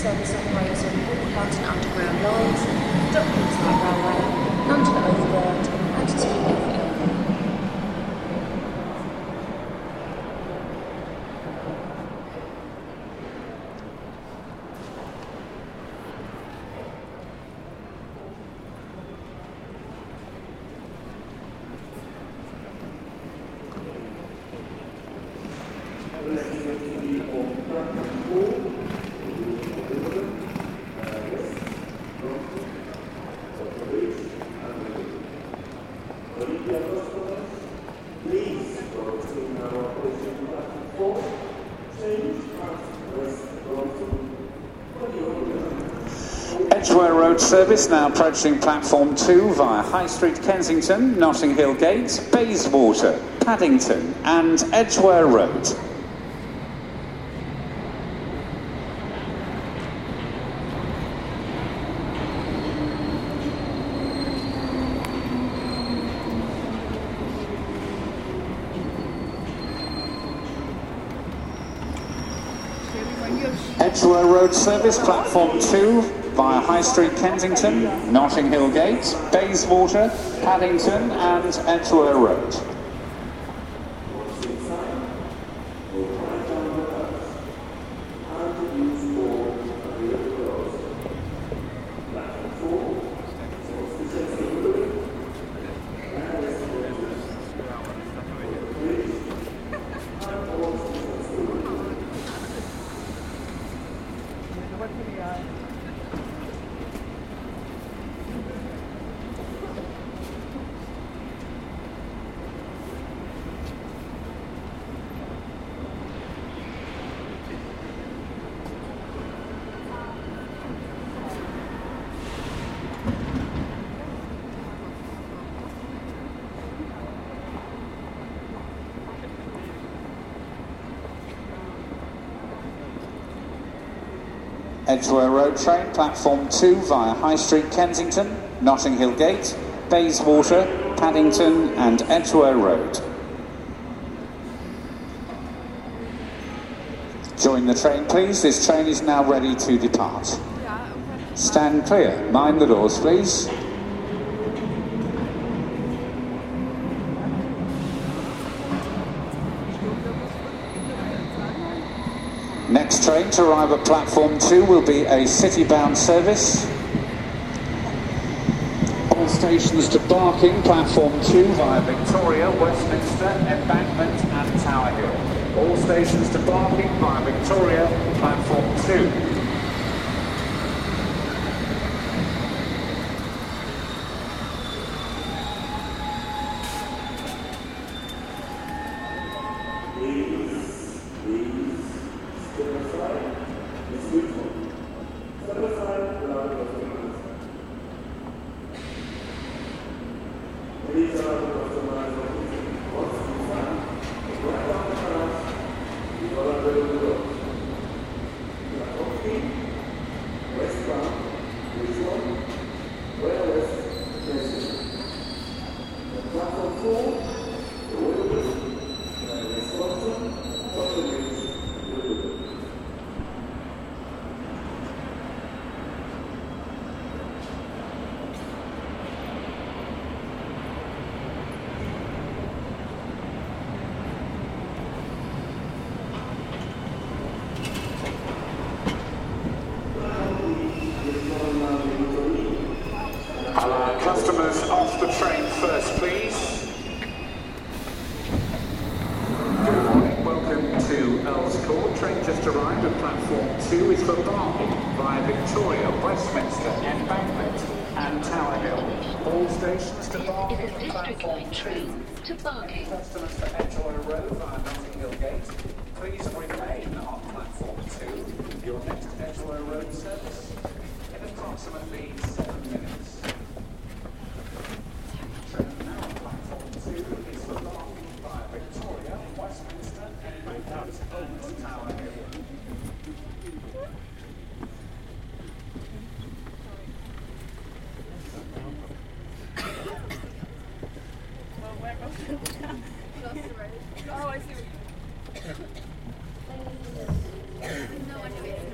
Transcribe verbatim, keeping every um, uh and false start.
service operates on all London Underground lines, Docklands Light Railway, London Overground and T F L. Edgware Road service now approaching platform two via High Street, Kensington, Notting Hill Gate, Bayswater, Paddington and Edgware Road. Edgware Road service, platform two, via High Street, Kensington, Notting Hill Gate, Bayswater, Paddington and Edgware Road. Edgware Road train, platform two via High Street, Kensington, Notting Hill Gate, Bayswater, Paddington and Edgware Road. Join the train please, this train is now ready to depart. Stand clear, mind the doors please. Next train to arrive at platform two will be a city-bound service. All stations to Barking, platform two via Victoria, Westminster, Embankment and Tower Hill. All stations to Barking via Victoria, platform two. Customers off the train first, please. Good morning, welcome to Earl's Court. Train just arrived at platform two is for Barking via Victoria, Westminster, Embankment and Tower Hill. All stations to Barking. It is a District Line train to Barking. Customers to Edgware Road via Notting Hill Gate, please remain on platform two. Your next Edgware Road service in approximately seven minutes. Oh, I see what you mean. No, I know it.